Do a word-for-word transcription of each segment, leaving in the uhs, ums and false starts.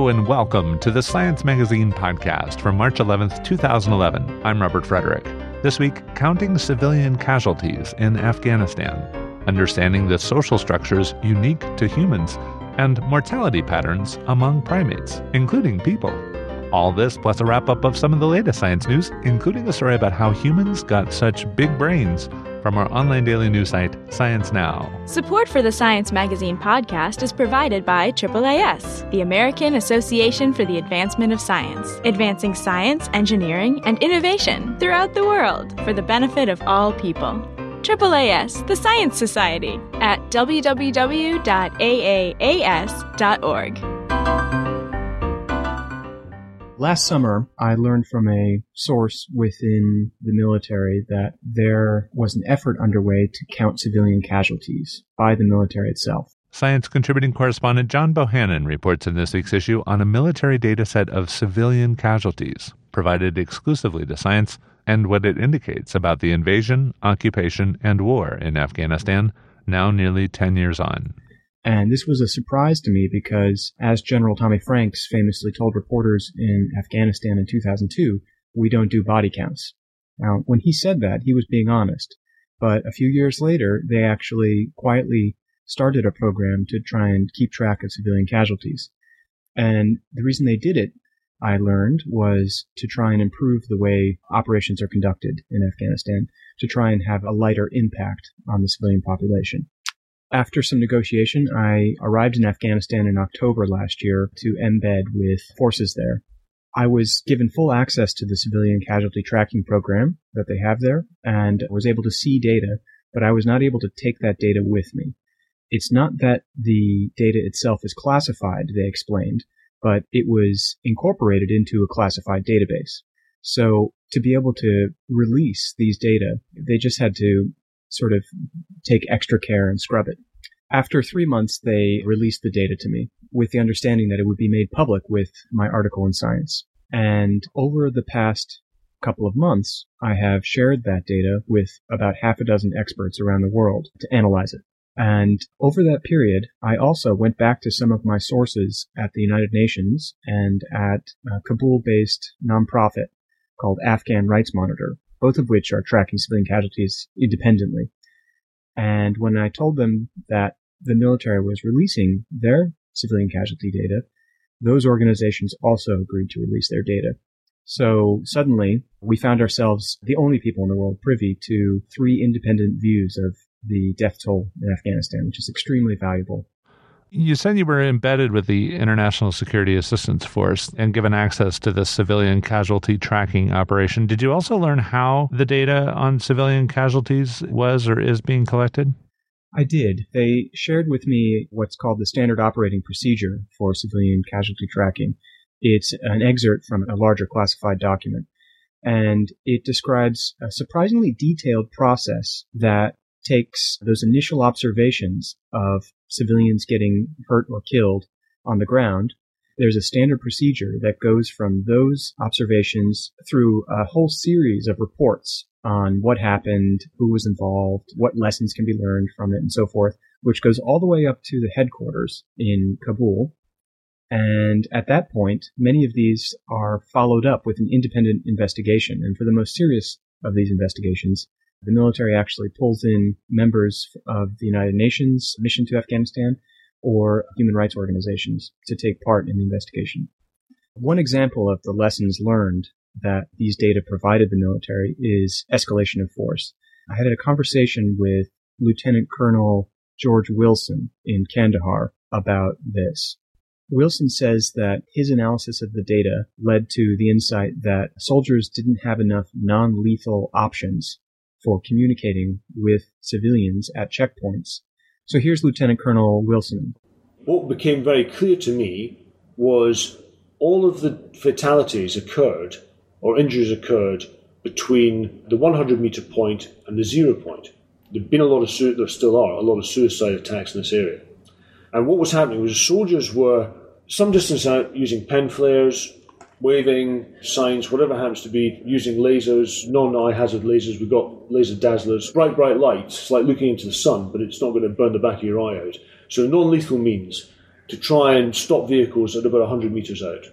Hello and welcome to the Science Magazine podcast for March eleventh, twenty eleven. I'm Robert Frederick. This week, counting civilian casualties in Afghanistan, understanding the social structures unique to humans, and mortality patterns among primates, including people. All this plus a wrap-up of some of the latest science news, including a story about how humans got such big brains, from our online daily news site, Science Now. Support for the Science Magazine podcast is provided by triple A S, the American Association for the Advancement of Science, advancing science, engineering, and innovation throughout the world for the benefit of all people. triple A S, the Science Society, at w w w dot a a a s dot org. Last summer, I learned from a source within the military that there was an effort underway to count civilian casualties by the military itself. Science contributing correspondent John Bohannon reports in this week's issue on a military data set of civilian casualties provided exclusively to Science and what it indicates about the invasion, occupation, and war in Afghanistan, now nearly ten years on. And this was a surprise to me because, as General Tommy Franks famously told reporters in Afghanistan in two thousand two, we don't do body counts. Now, when he said that, he was being honest. But a few years later, they actually quietly started a program to try and keep track of civilian casualties. And the reason they did it, I learned, was to try and improve the way operations are conducted in Afghanistan, to try and have a lighter impact on the civilian population. After some negotiation, I arrived in Afghanistan in October last year to embed with forces there. I was given full access to the civilian casualty tracking program that they have there and was able to see data, but I was not able to take that data with me. It's not that the data itself is classified, they explained, but it was incorporated into a classified database. So to be able to release these data, they just had to sort of take extra care and scrub it. After three months, they released the data to me with the understanding that it would be made public with my article in Science. And over the past couple of months, I have shared that data with about half a dozen experts around the world to analyze it. And over that period, I also went back to some of my sources at the United Nations and at a Kabul-based nonprofit called Afghan Rights Monitor, both of which are tracking civilian casualties independently. And when I told them that the military was releasing their civilian casualty data, those organizations also agreed to release their data. So suddenly, we found ourselves the only people in the world privy to three independent views of the death toll in Afghanistan, which is extremely valuable. You said you were embedded with the International Security Assistance Force and given access to the civilian casualty tracking operation. Did you also learn how the data on civilian casualties was or is being collected? I did. They shared with me what's called the standard operating procedure for civilian casualty tracking. It's an excerpt from a larger classified document, and it describes a surprisingly detailed process that takes those initial observations of civilians getting hurt or killed on the ground. There's a standard procedure that goes from those observations through a whole series of reports on what happened, who was involved, what lessons can be learned from it, and so forth, which goes all the way up to the headquarters in Kabul. And at that point, many of these are followed up with an independent investigation. And for the most serious of these investigations, the military actually pulls in members of the United Nations mission to Afghanistan or human rights organizations to take part in the investigation. One example of the lessons learned that these data provided the military is escalation of force. I had a conversation with Lieutenant Colonel George Wilson in Kandahar about this. Wilson says that his analysis of the data led to the insight that soldiers didn't have enough non-lethal options for communicating with civilians at checkpoints. So here's Lieutenant Colonel Wilson. What became very clear to me was all of the fatalities occurred, or injuries occurred, between the hundred meter point and the zero point. There'd been a lot of, su- there still are, a lot of suicide attacks in this area. And what was happening was the soldiers were some distance out using pen flares, waving signs, whatever happens to be, using lasers, non-eye hazard lasers. We've got laser dazzlers, bright, bright lights. It's like looking into the sun, but it's not going to burn the back of your eye out. So non-lethal means. to try and stop vehicles at about one hundred metres out.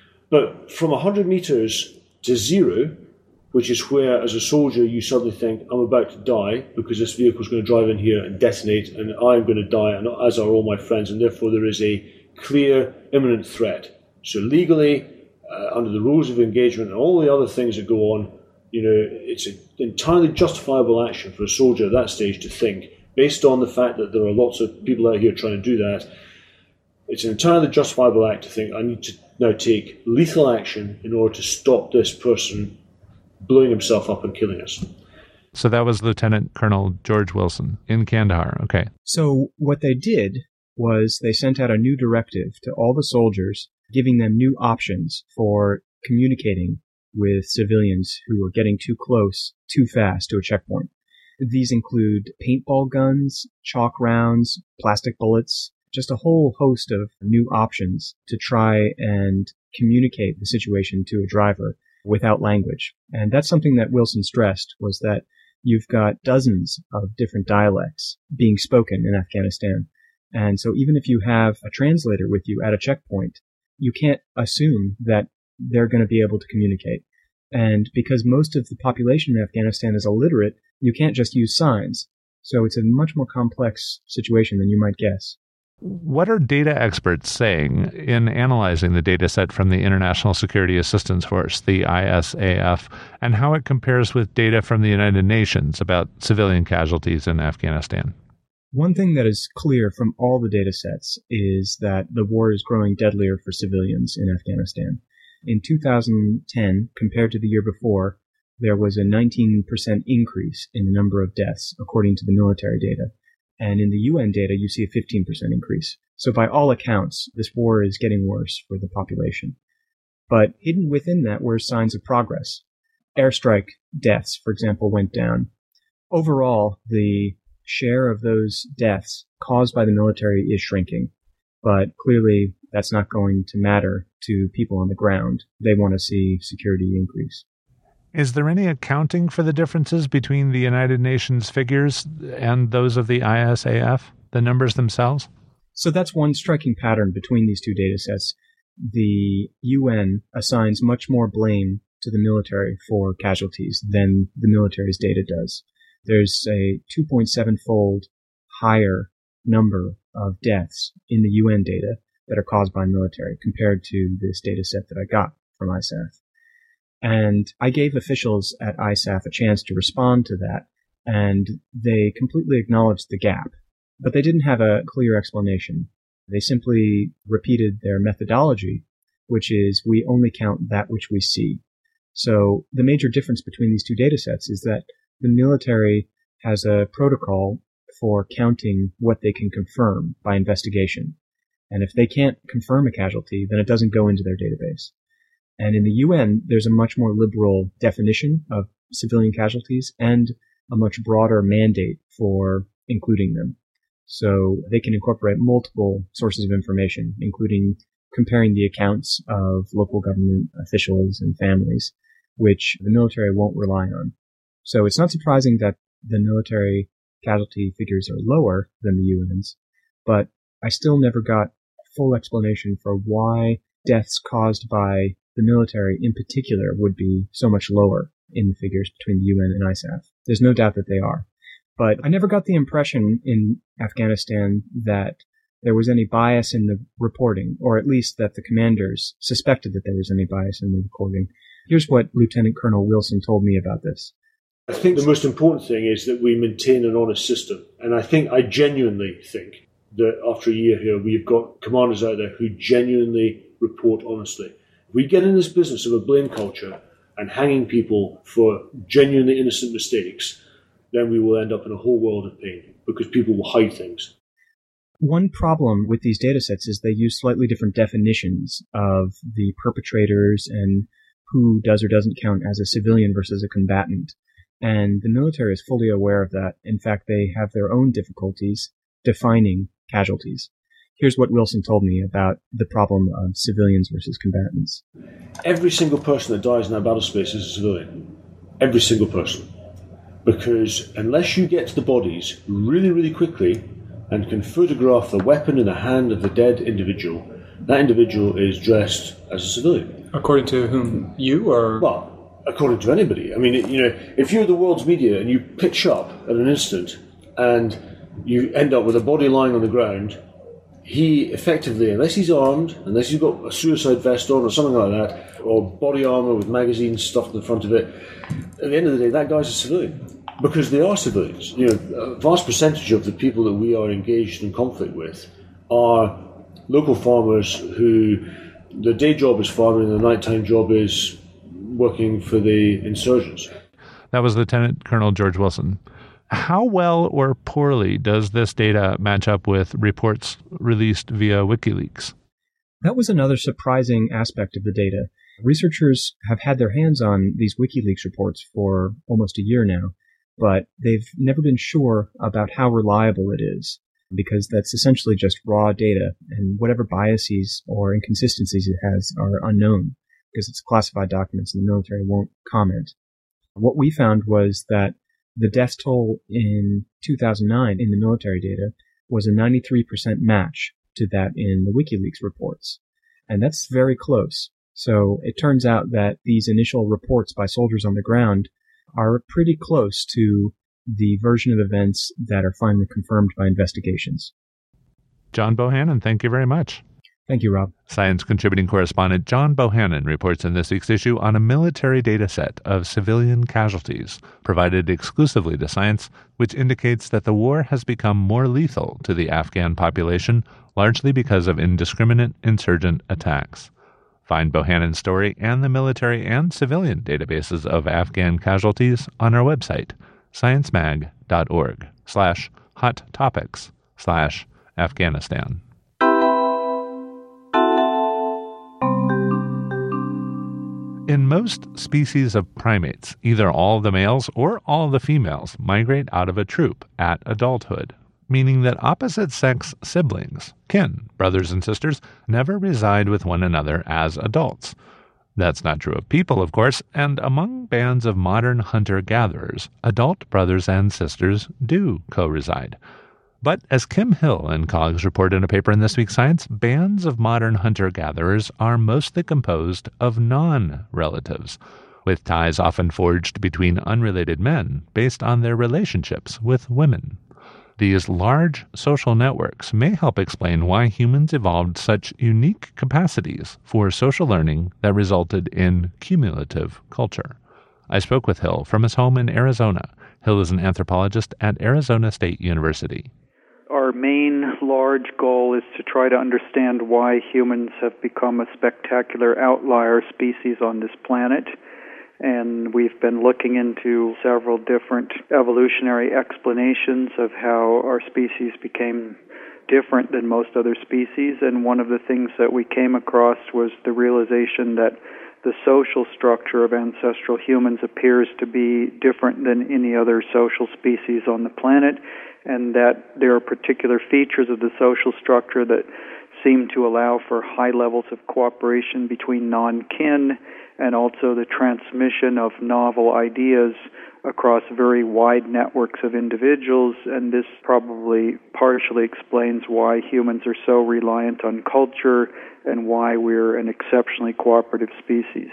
But from one hundred metres to zero, which is where, as a soldier, you suddenly think, I'm about to die because this vehicle is going to drive in here and detonate, and I'm going to die, and as are all my friends, and therefore there is a clear, imminent threat. So legally, uh, under the rules of engagement and all the other things that go on, you know, it's an entirely justifiable action for a soldier at that stage to think, based on the fact that there are lots of people out here trying to do that, it's an entirely justifiable act to think, I need to now take lethal action in order to stop this person blowing himself up and killing us. So that was Lieutenant Colonel George Wilson in Kandahar. Okay. So what they did was they sent out a new directive to all the soldiers, giving them new options for communicating with civilians who were getting too close, too fast to a checkpoint. These include paintball guns, chalk rounds, plastic bullets, just a whole host of new options to try and communicate the situation to a driver without language. And that's something that Wilson stressed, was that you've got dozens of different dialects being spoken in Afghanistan. And so even if you have a translator with you at a checkpoint, you can't assume that they're going to be able to communicate. And because most of the population in Afghanistan is illiterate, you can't just use signs. So it's a much more complex situation than you might guess. What are data experts saying in analyzing the data set from the International Security Assistance Force, the I S A F, and how it compares with data from the United Nations about civilian casualties in Afghanistan? One thing that is clear from all the data sets is that the war is growing deadlier for civilians in Afghanistan. In two thousand ten, compared to the year before, there was a nineteen percent increase in the number of deaths, according to the military data. And in the U N data, you see a fifteen percent increase. So by all accounts, this war is getting worse for the population. But hidden within that were signs of progress. Airstrike deaths, for example, went down. Overall, the share of those deaths caused by the military is shrinking. But clearly, that's not going to matter to people on the ground. They want to see security increase. Is there any accounting for the differences between the United Nations figures and those of the I S A F, the numbers themselves? So that's one striking pattern between these two data sets. The U N assigns much more blame to the military for casualties than the military's data does. There's a two point seven fold higher number of deaths in the U N data that are caused by military compared to this data set that I got from I S A F. And I gave officials at I S A F a chance to respond to that, and they completely acknowledged the gap. But they didn't have a clear explanation. They simply repeated their methodology, which is we only count that which we see. So the major difference between these two data sets is that the military has a protocol for counting what they can confirm by investigation. And if they can't confirm a casualty, then it doesn't go into their database. And in the U N, there's a much more liberal definition of civilian casualties and a much broader mandate for including them. So they can incorporate multiple sources of information, including comparing the accounts of local government officials and families, which the military won't rely on. So it's not surprising that the military casualty figures are lower than the U N's, but I still never got a full explanation for why deaths caused by the military in particular would be so much lower in the figures between the U N and I S A F. There's no doubt that they are. But I never got the impression in Afghanistan that there was any bias in the reporting, or at least that the commanders suspected that there was any bias in the reporting. Here's what Lieutenant Colonel Wilson told me about this. I think the most important thing is that we maintain an honest system. And I think, I genuinely think that after a year here, we've got commanders out there who genuinely report honestly. We get in this business of a blame culture and hanging people for genuinely innocent mistakes, then we will end up in a whole world of pain because people will hide things. One problem with these data sets is they use slightly different definitions of the perpetrators and who does or doesn't count as a civilian versus a combatant. And the military is fully aware of that. In fact, they have their own difficulties defining casualties. Here's what Wilson told me about the problem of civilians versus combatants. Every single person that dies in our battle space is a civilian. Every single person. Because unless you get to the bodies really, really quickly and can photograph the weapon in the hand of the dead individual, that individual is dressed as a civilian. According to whom? You or? Well, according to anybody. I mean, you know, if you're the world's media and you pitch up at an instant and you end up with a body lying on the ground, he effectively, unless he's armed, unless he's got a suicide vest on or something like that, or body armour with magazines stuffed in the front of it, at the end of the day, that guy's a civilian. Because they are civilians. You know, a vast percentage of the people that we are engaged in conflict with are local farmers who their day job is farming and their nighttime job is working for the insurgents. That was Lieutenant Colonel George Wilson. How well or poorly does this data match up with reports released via WikiLeaks? That was another surprising aspect of the data. Researchers have had their hands on these WikiLeaks reports for almost a year now, but they've never been sure about how reliable it is, because that's essentially just raw data, and whatever biases or inconsistencies it has are unknown, because it's classified documents and the military won't comment. What we found was that the death toll in two thousand nine in the military data was a ninety-three percent match to that in the WikiLeaks reports. And that's very close. So it turns out that these initial reports by soldiers on the ground are pretty close to the version of events that are finally confirmed by investigations. John Bohannon, thank you very much. Thank you, Rob. Science contributing correspondent John Bohannon reports in this week's issue on a military data set of civilian casualties provided exclusively to Science, which indicates that the war has become more lethal to the Afghan population, largely because of indiscriminate insurgent attacks. Find Bohannon's story and the military and civilian databases of Afghan casualties on our website, sciencemag.org slash hot topics slash Afghanistan. In most species of primates, either all the males or all the females migrate out of a troop at adulthood, meaning that opposite-sex siblings, kin, brothers and sisters, never reside with one another as adults. That's not true of people, of course, and among bands of modern hunter-gatherers, adult brothers and sisters do co-reside. But as Kim Hill and colleagues report in a paper in This Week Science, bands of modern hunter-gatherers are mostly composed of non-relatives, with ties often forged between unrelated men based on their relationships with women. These large social networks may help explain why humans evolved such unique capacities for social learning that resulted in cumulative culture. I spoke with Hill from his home in Arizona. Hill is an anthropologist at Arizona State University. Our main large goal is to try to understand why humans have become a spectacular outlier species on this planet. And we've been looking into several different evolutionary explanations of how our species became different than most other species. And one of the things that we came across was the realization that the social structure of ancestral humans appears to be different than any other social species on the planet, and that there are particular features of the social structure that seem to allow for high levels of cooperation between non-kin, and also the transmission of novel ideas across very wide networks of individuals, and this probably partially explains why humans are so reliant on culture and why we're an exceptionally cooperative species.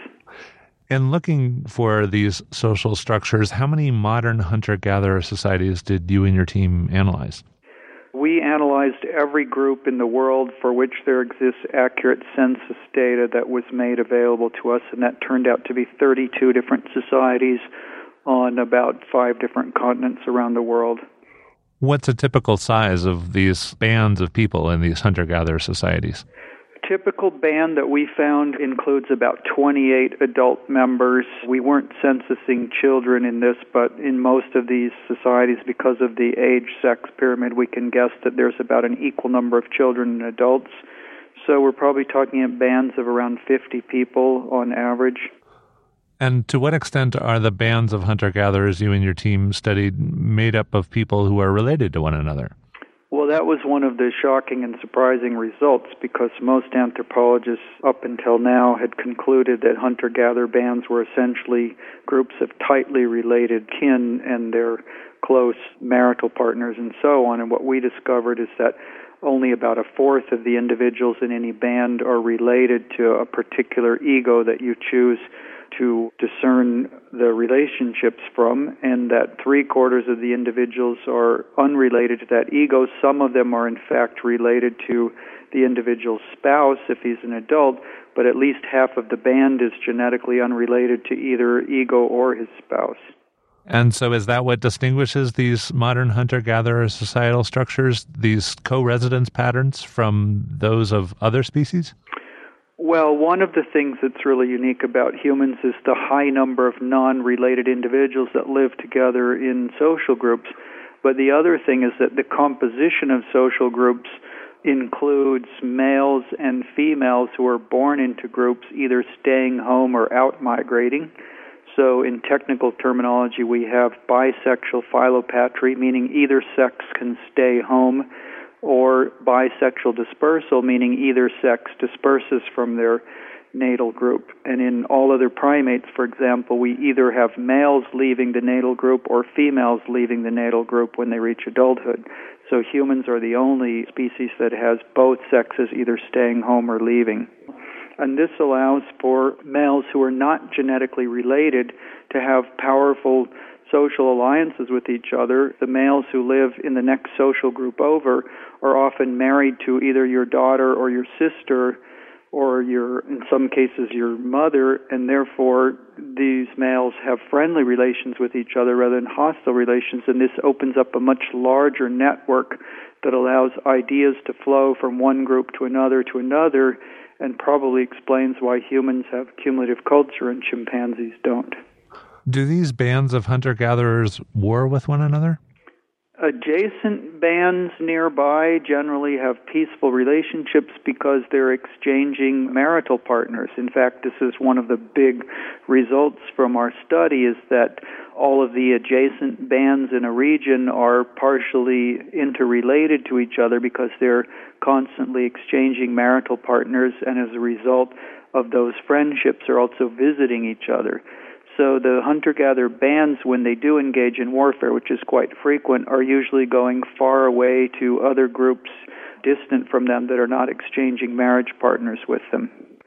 In looking for these social structures, how many modern hunter-gatherer societies did you and your team analyze? We analyzed every group in the world for which there exists accurate census data that was made available to us, and that turned out to be thirty-two different societies on about five different continents around the world. What's a typical size of these bands of people in these hunter-gatherer societies? Typical band that we found includes about twenty-eight adult members. We weren't censusing children in this, but in most of these societies, because of the age-sex pyramid, we can guess that there's about an equal number of children and adults. So we're probably talking at bands of around fifty people on average. And to what extent are the bands of hunter-gatherers you and your team studied made up of people who are related to one another? Well, that was one of the shocking and surprising results, because most anthropologists up until now had concluded that hunter-gatherer bands were essentially groups of tightly related kin and their close marital partners and so on. And what we discovered is that only about a fourth of the individuals in any band are related to a particular ego that you choose to discern the relationships from, and that three-quarters of the individuals are unrelated to that ego. Some of them are, in fact, related to the individual's spouse if he's an adult, but at least half of the band is genetically unrelated to either ego or his spouse. And so is that what distinguishes these modern hunter-gatherer societal structures, these co-residence patterns, from those of other species? Well, one of the things that's really unique about humans is the high number of non-related individuals that live together in social groups. But the other thing is that the composition of social groups includes males and females who are born into groups either staying home or out migrating. So in technical terminology, we have bisexual philopatry, meaning either sex can stay home, or bisexual dispersal, meaning either sex disperses from their natal group. And in all other primates, for example, we either have males leaving the natal group or females leaving the natal group when they reach adulthood. So humans are the only species that has both sexes either staying home or leaving. And this allows for males who are not genetically related to have powerful social alliances with each other. The males who live in the next social group over are often married to either your daughter or your sister, or your, in some cases, your mother, and therefore these males have friendly relations with each other rather than hostile relations, and this opens up a much larger network that allows ideas to flow from one group to another to another, and probably explains why humans have cumulative culture and chimpanzees don't. Do these bands of hunter-gatherers war with one another? Adjacent bands nearby generally have peaceful relationships because they're exchanging marital partners. In fact, this is one of the big results from our study, is that all of the adjacent bands in a region are partially interrelated to each other because they're constantly exchanging marital partners, and as a result of those friendships are also visiting each other. So the hunter-gatherer bands, when they do engage in warfare, which is quite frequent, are usually going far away to other groups distant from them that are not exchanging marriage partners with them.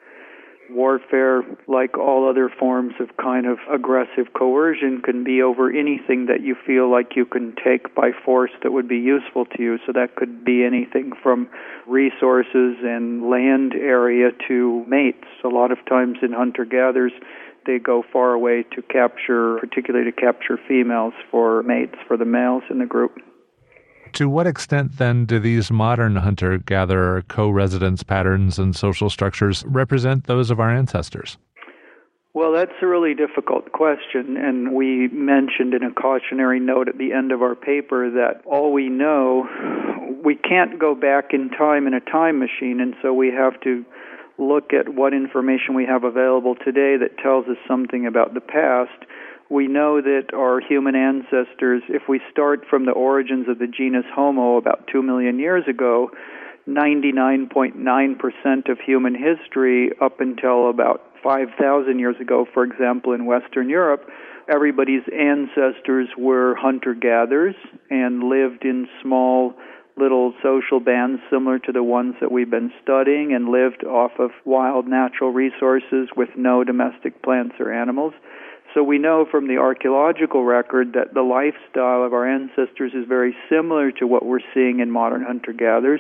Warfare, like all other forms of kind of aggressive coercion, can be over anything that you feel like you can take by force that would be useful to you. So that could be anything from resources and land area to mates. A lot of times in hunter-gatherers, they go far away to capture, particularly to capture females for mates for the males in the group. To what extent, then, do these modern hunter-gatherer co-residence patterns and social structures represent those of our ancestors? Well, that's a really difficult question, and we mentioned in a cautionary note at the end of our paper that all we know, we can't go back in time in a time machine, and so we have to look at what information we have available today that tells us something about the past. We know that our human ancestors, if we start from the origins of the genus Homo about two million years ago, ninety-nine point nine percent of human history up until about five thousand years ago, for example, in Western Europe, everybody's ancestors were hunter-gatherers and lived in small little social bands similar to the ones that we've been studying, and lived off of wild natural resources with no domestic plants or animals. So we know from the archaeological record that the lifestyle of our ancestors is very similar to what we're seeing in modern hunter-gatherers.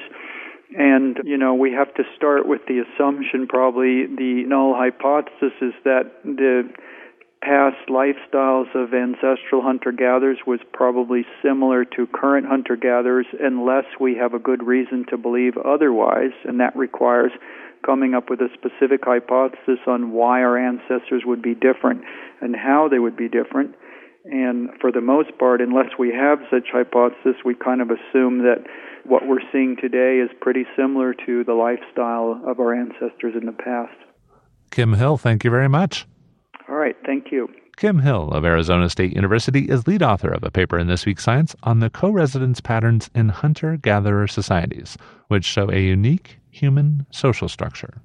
And, you know, we have to start with the assumption, probably the null hypothesis, is that the past lifestyles of ancestral hunter-gatherers was probably similar to current hunter-gatherers unless we have a good reason to believe otherwise, and that requires coming up with a specific hypothesis on why our ancestors would be different and how they would be different. And for the most part, unless we have such hypothesis, we kind of assume that what we're seeing today is pretty similar to the lifestyle of our ancestors in the past. Kim Hill, thank you very much. All right, thank you. Kim Hill of Arizona State University is lead author of a paper in This Week Science on the co-residence patterns in hunter-gatherer societies, which show a unique human social structure.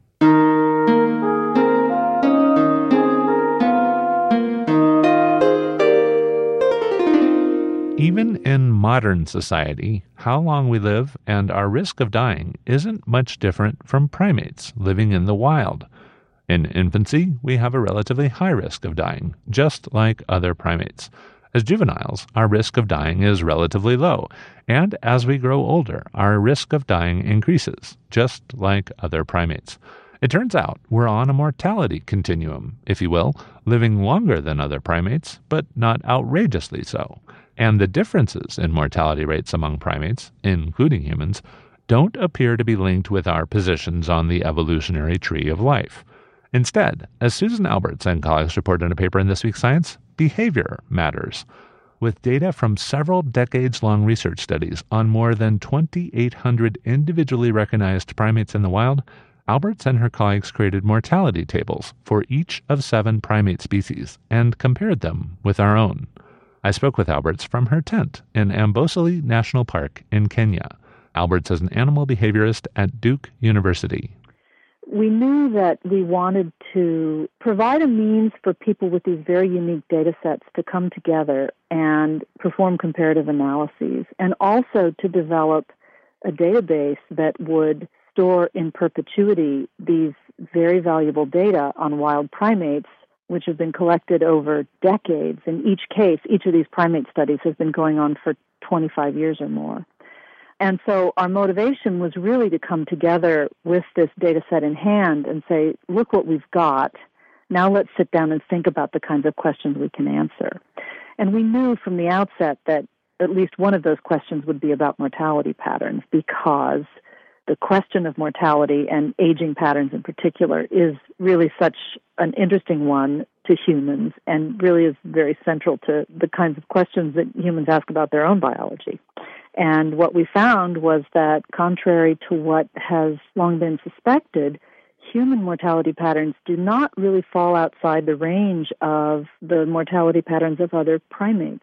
Even in modern society, how long we live and our risk of dying isn't much different from primates living in the wild. In infancy, we have a relatively high risk of dying, just like other primates. As juveniles, our risk of dying is relatively low, and as we grow older, our risk of dying increases, just like other primates. It turns out we're on a mortality continuum, if you will, living longer than other primates, but not outrageously so. And the differences in mortality rates among primates, including humans, don't appear to be linked with our positions on the evolutionary tree of life. Instead, as Susan Alberts and colleagues report in a paper in This Week Science, behavior matters. With data from several decades-long research studies on more than twenty-eight hundred individually recognized primates in the wild, Alberts and her colleagues created mortality tables for each of seven primate species and compared them with our own. I spoke with Alberts from her tent in Amboseli National Park in Kenya. Alberts is an animal behaviorist at Duke University. We knew that we wanted to provide a means for people with these very unique data sets to come together and perform comparative analyses, and also to develop a database that would store in perpetuity these very valuable data on wild primates, which have been collected over decades. In each case, each of these primate studies has been going on for twenty-five years or more. And so our motivation was really to come together with this data set in hand and say, look what we've got. Now let's sit down and think about the kinds of questions we can answer. And we knew from the outset that at least one of those questions would be about mortality patterns, because the question of mortality and aging patterns in particular is really such an interesting one to humans and really is very central to the kinds of questions that humans ask about their own biology. And what we found was that, contrary to what has long been suspected, human mortality patterns do not really fall outside the range of the mortality patterns of other primates.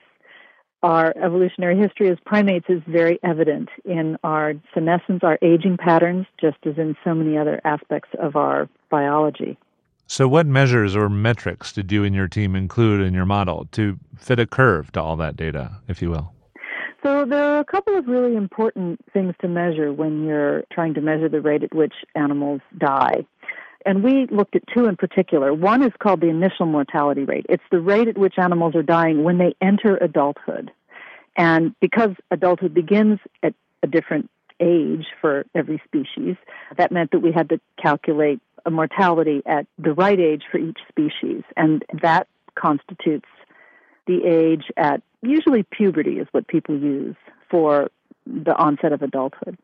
Our evolutionary history as primates is very evident in our senescence, our aging patterns, just as in so many other aspects of our biology. So what measures or metrics did you and your team include in your model to fit a curve to all that data, if you will? So there are a couple of really important things to measure when you're trying to measure the rate at which animals die. And we looked at two in particular. One is called the initial mortality rate. It's the rate at which animals are dying when they enter adulthood. And because adulthood begins at a different age for every species, that meant that we had to calculate a mortality at the right age for each species. And that constitutes the age at usually puberty is what people use for the onset of adulthood.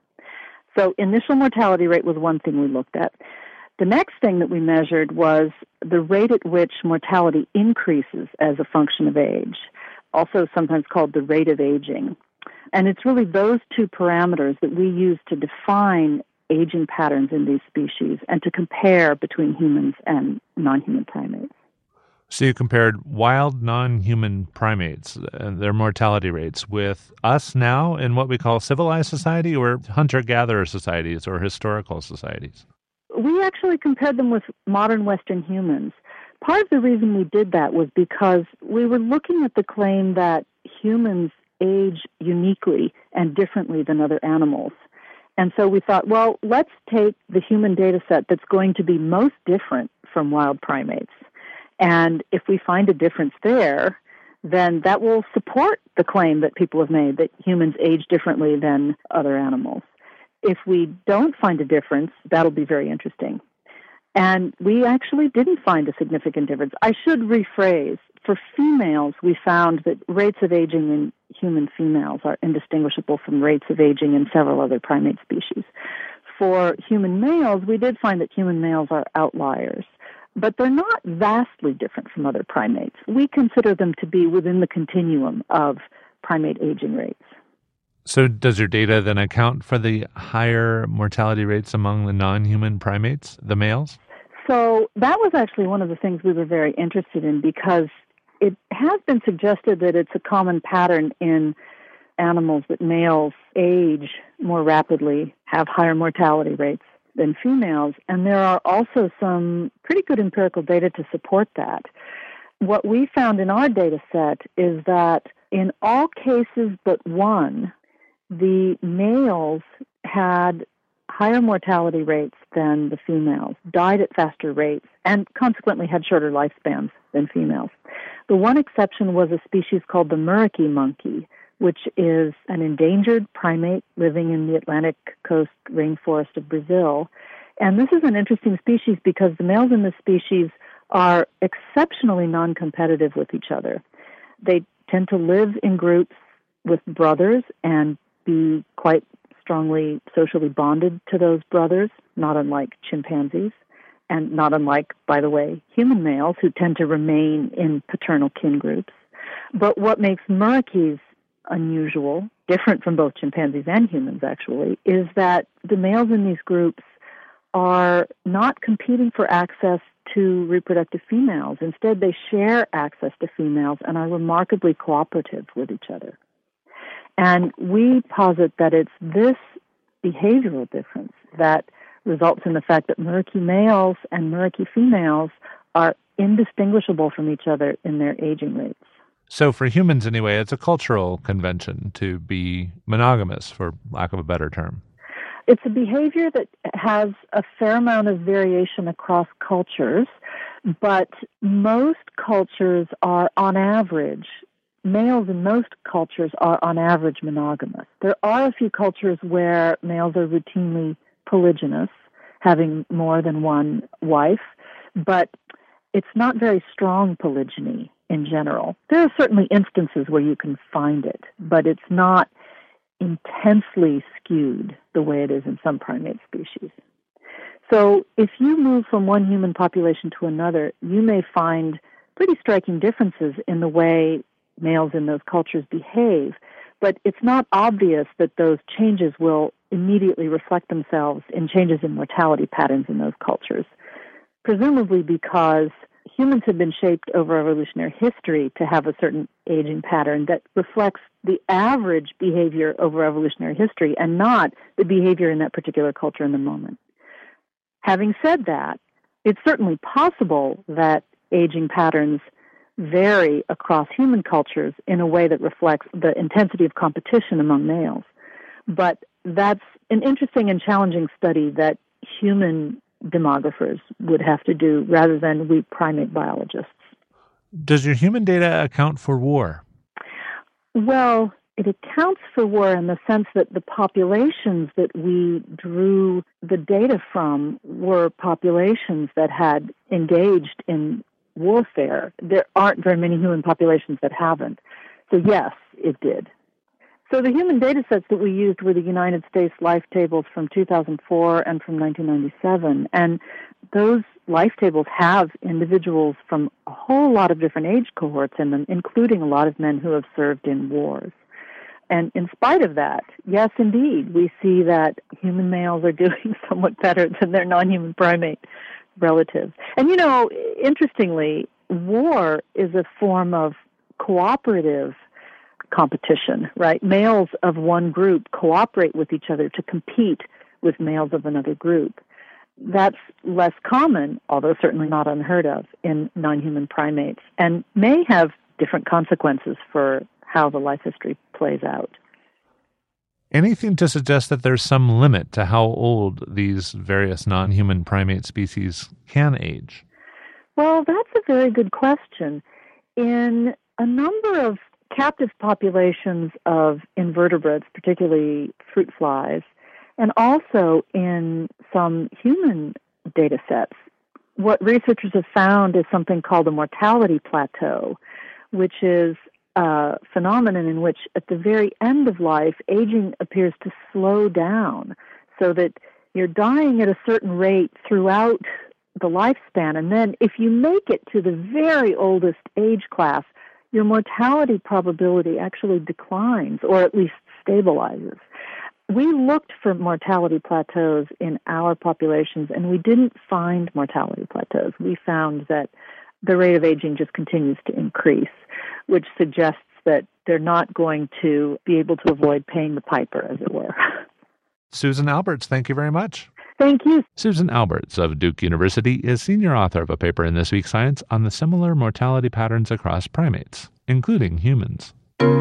So initial mortality rate was one thing we looked at. The next thing that we measured was the rate at which mortality increases as a function of age, also sometimes called the rate of aging. And it's really those two parameters that we use to define aging patterns in these species and to compare between humans and non-human primates. So you compared wild non-human primates, uh, their mortality rates, with us now in what we call civilized society, or hunter-gatherer societies or historical societies? We actually compared them with modern Western humans. Part of the reason we did that was because we were looking at the claim that humans age uniquely and differently than other animals. And so we thought, well, let's take the human data set that's going to be most different from wild primates. And if we find a difference there, then that will support the claim that people have made that humans age differently than other animals. If we don't find a difference, that'll be very interesting. And we actually didn't find a significant difference. I should rephrase. For females, we found that rates of aging in human females are indistinguishable from rates of aging in several other primate species. For human males, we did find that human males are outliers. But they're not vastly different from other primates. We consider them to be within the continuum of primate aging rates. So does your data then account for the higher mortality rates among the non-human primates, the males? So that was actually one of the things we were very interested in, because it has been suggested that it's a common pattern in animals that males age more rapidly, have higher mortality rates than females, and there are also some pretty good empirical data to support that. What we found in our data set is that in all cases but one, the males had higher mortality rates than the females, died at faster rates, and consequently had shorter lifespans than females. The one exception was a species called the muriqui monkey, which is an endangered primate living in the Atlantic coast rainforest of Brazil. And this is an interesting species because the males in this species are exceptionally non-competitive with each other. They tend to live in groups with brothers and be quite strongly socially bonded to those brothers, not unlike chimpanzees, and not unlike, by the way, human males who tend to remain in paternal kin groups. But what makes muriquis unusual, different from both chimpanzees and humans actually, is that the males in these groups are not competing for access to reproductive females. Instead, they share access to females and are remarkably cooperative with each other. And we posit that it's this behavioral difference that results in the fact that muriqui males and muriqui females are indistinguishable from each other in their aging rates. So for humans anyway, it's a cultural convention to be monogamous, for lack of a better term. It's a behavior that has a fair amount of variation across cultures, but most cultures are on average Males in most cultures are on average monogamous. There are a few cultures where males are routinely polygynous, having more than one wife, but it's not very strong polygyny in general. There are certainly instances where you can find it, but it's not intensely skewed the way it is in some primate species. So if you move from one human population to another, you may find pretty striking differences in the way males in those cultures behave, but it's not obvious that those changes will immediately reflect themselves in changes in mortality patterns in those cultures, presumably because humans have been shaped over evolutionary history to have a certain aging pattern that reflects the average behavior over evolutionary history and not the behavior in that particular culture in the moment. Having said that, it's certainly possible that aging patterns vary across human cultures in a way that reflects the intensity of competition among males. But that's an interesting and challenging study that human demographers would have to do rather than we primate biologists. Does your human data account for war? Well, it accounts for war in the sense that the populations that we drew the data from were populations that had engaged in warfare. There aren't very many human populations that haven't. So yes, it did. So the human data sets that we used were the United States life tables from two thousand four and from nineteen ninety-seven. And those life tables have individuals from a whole lot of different age cohorts in them, including a lot of men who have served in wars. And in spite of that, yes, indeed, we see that human males are doing somewhat better than their non-human primate relatives. And, you know, interestingly, war is a form of cooperative competition, right? Males of one group cooperate with each other to compete with males of another group. That's less common, although certainly not unheard of, in non-human primates, and may have different consequences for how the life history plays out. Anything to suggest that there's some limit to how old these various non-human primate species can age? Well, that's a very good question. In a number of captive populations of invertebrates, particularly fruit flies, and also in some human data sets, what researchers have found is something called a mortality plateau, which is a phenomenon in which at the very end of life, aging appears to slow down so that you're dying at a certain rate throughout the lifespan. And then if you make it to the very oldest age class, your mortality probability actually declines or at least stabilizes. We looked for mortality plateaus in our populations, and we didn't find mortality plateaus. We found that the rate of aging just continues to increase, which suggests that they're not going to be able to avoid paying the piper, as it were. Susan Alberts, thank you very much. Thank you. Susan Alberts of Duke University is senior author of a paper in This Week Science on the similar mortality patterns across primates, including humans.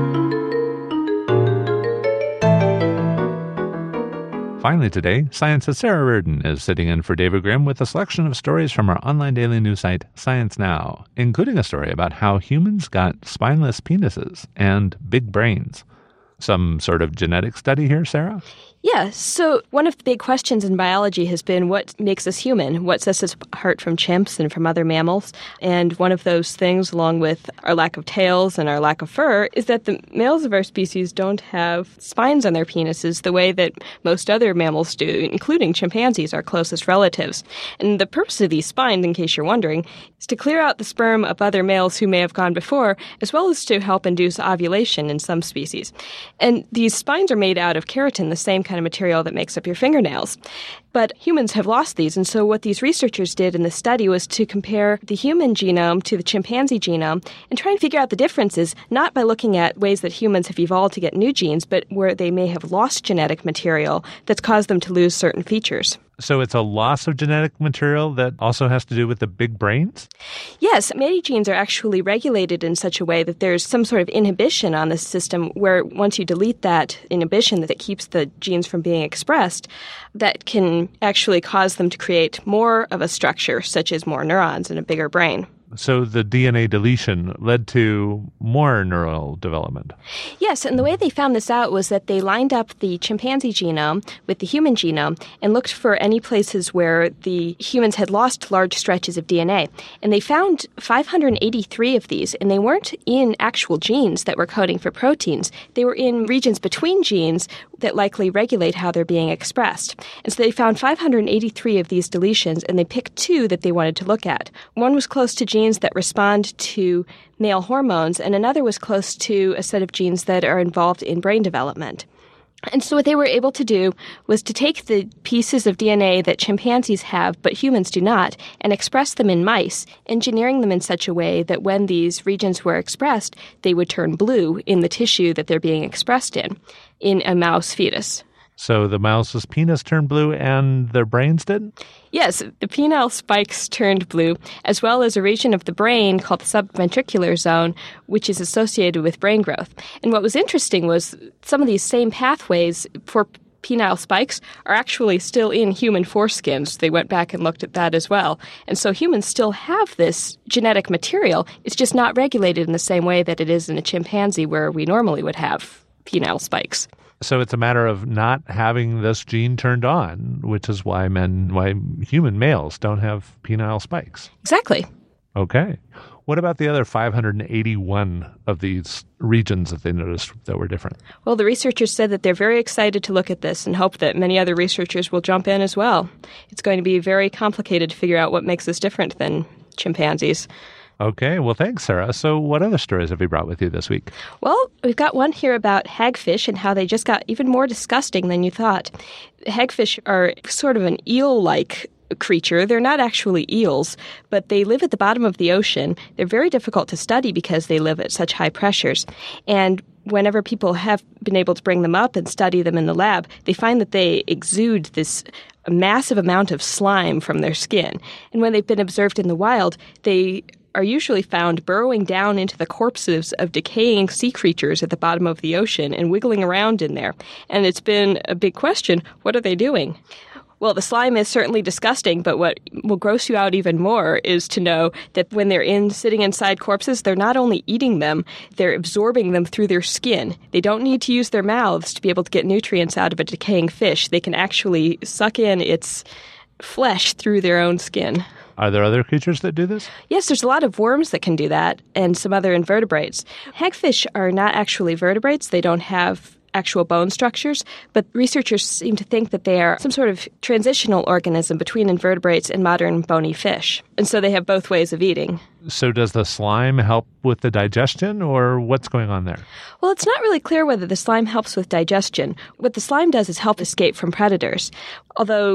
Finally today, Science's Sarah Reardon is sitting in for David Grimm with a selection of stories from our online daily news site, Science Now, including a story about how humans got spineless penises and big brains. Some sort of genetic study here, Sarah? Yeah, so one of the big questions in biology has been what makes us human, what sets us apart from chimps and from other mammals. And one of those things, along with our lack of tails and our lack of fur, is that the males of our species don't have spines on their penises the way that most other mammals do, including chimpanzees, our closest relatives. And the purpose of these spines, in case you're wondering, is to clear out the sperm of other males who may have gone before, as well as to help induce ovulation in some species. And these spines are made out of keratin, the same kind of material that makes up your fingernails. But humans have lost these, and so what these researchers did in the study was to compare the human genome to the chimpanzee genome and try and figure out the differences, not by looking at ways that humans have evolved to get new genes, but where they may have lost genetic material that's caused them to lose certain features. So it's a loss of genetic material that also has to do with the big brains? Yes, many genes are actually regulated in such a way that there's some sort of inhibition on the system where once you delete that inhibition that keeps the genes from being expressed, that can actually cause them to create more of a structure, such as more neurons and a bigger brain. So the D N A deletion led to more neural development. Yes, and the way they found this out was that they lined up the chimpanzee genome with the human genome and looked for any places where the humans had lost large stretches of D N A. And they found five hundred eighty-three of these, and they weren't in actual genes that were coding for proteins. They were in regions between genes that likely regulate how they're being expressed. And so they found five hundred eighty-three of these deletions, and they picked two that they wanted to look at. One was close to genes that respond to male hormones, and another was close to a set of genes that are involved in brain development. And so what they were able to do was to take the pieces of D N A that chimpanzees have but humans do not and express them in mice, engineering them in such a way that when these regions were expressed, they would turn blue in the tissue that they're being expressed in, in a mouse fetus. So the mouse's penis turned blue and their brains did? Yes, the penile spikes turned blue, as well as a region of the brain called the subventricular zone, which is associated with brain growth. And what was interesting was some of these same pathways for penile spikes are actually still in human foreskins. They went back and looked at that as well. And so humans still have this genetic material. It's just not regulated in the same way that it is in a chimpanzee where we normally would have penile spikes. So it's a matter of not having this gene turned on, which is why men, why human males don't have penile spikes. Exactly. Okay. What about the other five hundred eighty-one of these regions that they noticed that were different? Well, the researchers said that they're very excited to look at this and hope that many other researchers will jump in as well. It's going to be very complicated to figure out what makes us different than chimpanzees. Okay, well, thanks, Sarah. So what other stories have you brought with you this week? Well, we've got one here about hagfish and how they just got even more disgusting than you thought. Hagfish are sort of an eel-like creature. They're not actually eels, but they live at the bottom of the ocean. They're very difficult to study because they live at such high pressures. And whenever people have been able to bring them up and study them in the lab, they find that they exude this massive amount of slime from their skin. And when they've been observed in the wild, they are usually found burrowing down into the corpses of decaying sea creatures at the bottom of the ocean and wiggling around in there. And it's been a big question, what are they doing? Well, the slime is certainly disgusting, but what will gross you out even more is to know that when they're in sitting inside corpses, they're not only eating them, they're absorbing them through their skin. They don't need to use their mouths to be able to get nutrients out of a decaying fish. They can actually suck in its flesh through their own skin. Are there other creatures that do this? Yes, there's a lot of worms that can do that, and some other invertebrates. Hagfish are not actually vertebrates. They don't have actual bone structures, but researchers seem to think that they are some sort of transitional organism between invertebrates and modern bony fish. And so they have both ways of eating. So does the slime help with the digestion, or what's going on there? Well, it's not really clear whether the slime helps with digestion. What the slime does is help escape from predators. Although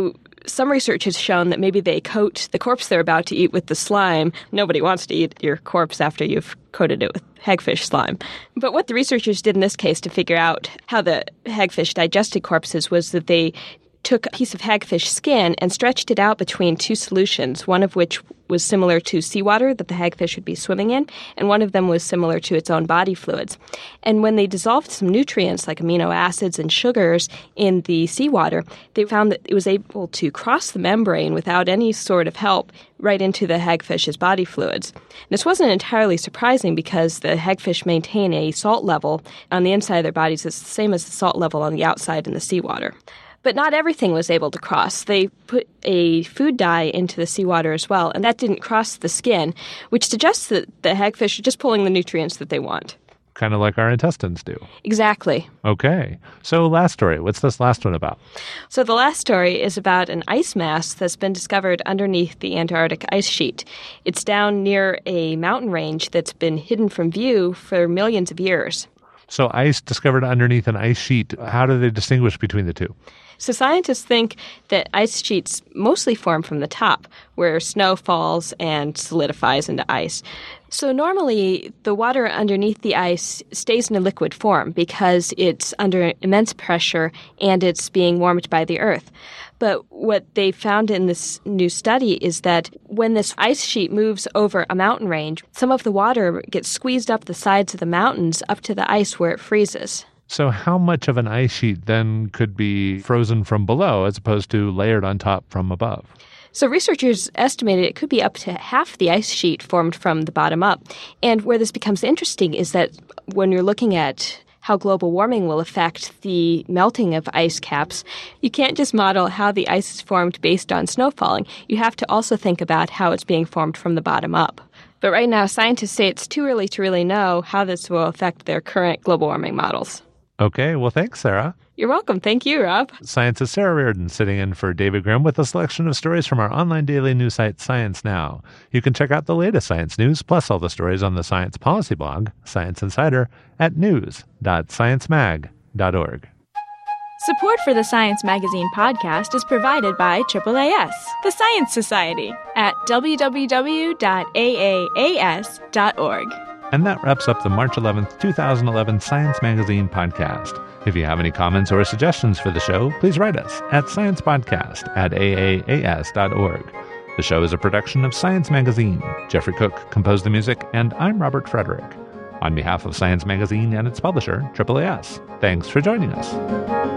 some research has shown that maybe they coat the corpse they're about to eat with the slime. Nobody wants to eat your corpse after you've coated it with hagfish slime. But what the researchers did in this case to figure out how the hagfish digested corpses was that they took a piece of hagfish skin and stretched it out between two solutions, one of which was similar to seawater that the hagfish would be swimming in, and one of them was similar to its own body fluids. And when they dissolved some nutrients like amino acids and sugars in the seawater, they found that it was able to cross the membrane without any sort of help right into the hagfish's body fluids. And this wasn't entirely surprising because the hagfish maintain a salt level on the inside of their bodies that's the same as the salt level on the outside in the seawater. But not everything was able to cross. They put a food dye into the seawater as well, and that didn't cross the skin, which suggests that the hagfish are just pulling the nutrients that they want. Kind of like our intestines do. Exactly. Okay. So last story. What's this last one about? So the last story is about an ice mass that's been discovered underneath the Antarctic ice sheet. It's down near a mountain range that's been hidden from view for millions of years. So ice discovered underneath an ice sheet. How do they distinguish between the two? So scientists think that ice sheets mostly form from the top, where snow falls and solidifies into ice. So normally, the water underneath the ice stays in a liquid form because it's under immense pressure and it's being warmed by the Earth. But what they found in this new study is that when this ice sheet moves over a mountain range, some of the water gets squeezed up the sides of the mountains up to the ice where it freezes. So how much of an ice sheet then could be frozen from below as opposed to layered on top from above? So researchers estimated it could be up to half the ice sheet formed from the bottom up. And where this becomes interesting is that when you're looking at how global warming will affect the melting of ice caps, you can't just model how the ice is formed based on snow falling. You have to also think about how it's being formed from the bottom up. But right now, scientists say it's too early to really know how this will affect their current global warming models. Okay, well, thanks, Sarah. You're welcome. Thank you, Rob. Scientist Sarah Reardon sitting in for David Grimm with a selection of stories from our online daily news site, Science Now. You can check out the latest science news, plus all the stories on the Science Policy blog, Science Insider, at news dot science mag dot org. Support for the Science Magazine podcast is provided by triple A S, the Science Society, at w w w dot a a a s dot org. And that wraps up the March eleventh, twenty eleven Science Magazine podcast. If you have any comments or suggestions for the show, please write us at sciencepodcast at a a a s dot org. The show is a production of Science Magazine. Jeffrey Cook composed the music, and I'm Robert Frederick. On behalf of Science Magazine and its publisher, triple A S, thanks for joining us.